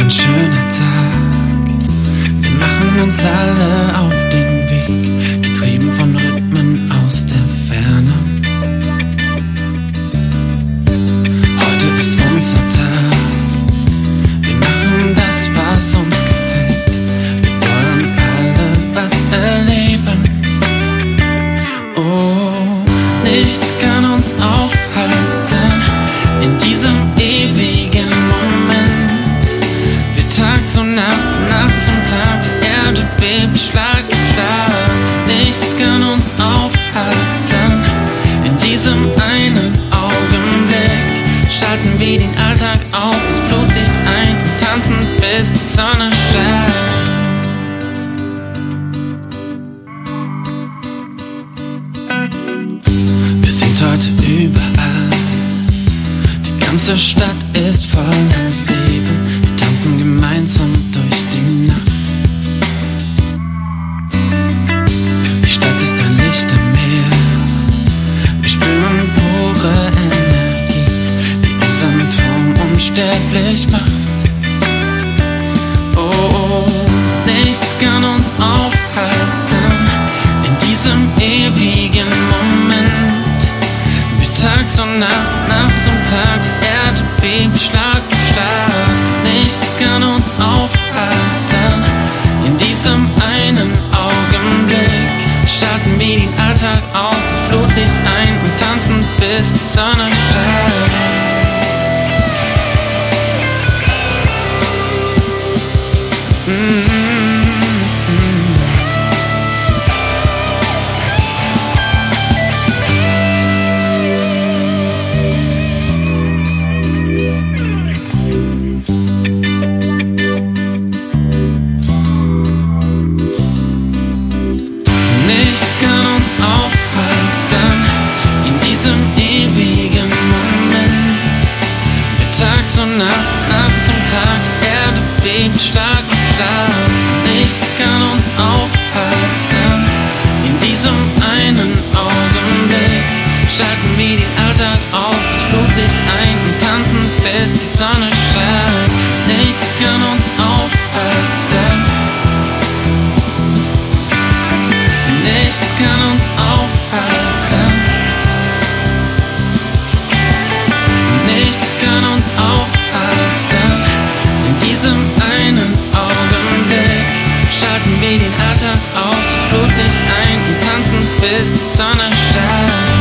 ein schöner Tag. Wir machen uns alle auf den Weg, getrieben von Rhythmen aus der Ferne. Heute ist unser Tag. Wir machen das, was uns gefällt. Wir wollen alle was erleben. Oh, nichts kann uns aufhalten in diesem ewigen Moment. Tag zu Nacht, Nacht zum Tag, die Erde bebt Schlag auf Schlag. Nichts kann uns aufhalten in diesem einen Augenblick. Schalten wir den Alltag auf, das Flutlicht ein und tanzen, bis die Sonne scheint. Wir sind heute überall, die ganze Stadt ist voller Leben. Gemeinsam durch die Nacht. Die Stadt ist ein Lichtermeer. Wir spüren pure Energie, die unseren Traum unsterblich macht. Oh, nichts kann uns aufhalten in diesem ewigen Moment. Wie Tag zu Nacht, Nacht zum Tag, die Erde bebt Schlag auf Schlag. Nichts kann uns aufhalten in diesem einen Augenblick. Starten wir den Alltag auf, das Flutlicht ein und tanzen, bis die Sonne scheint. Nichts kann uns aufhalten in diesem ewigen Moment. Mit Tag zu Nacht, Nacht zum Tag, die Erde bebt Schlag auf Schlag. Nichts kann uns aufhalten in diesem einen Augenblick. Schalten wir den Alltag auf, das Flutlicht ein und tanzen, bis die Sonne scheint. Nichts kann uns aufhalten. Nichts kann uns aufhalten. Nichts kann uns aufhalten in diesem einen Augenblick. Schalten wir den Alltag auf, das Flutlicht ein und tanzen, bis die Sonne scheint.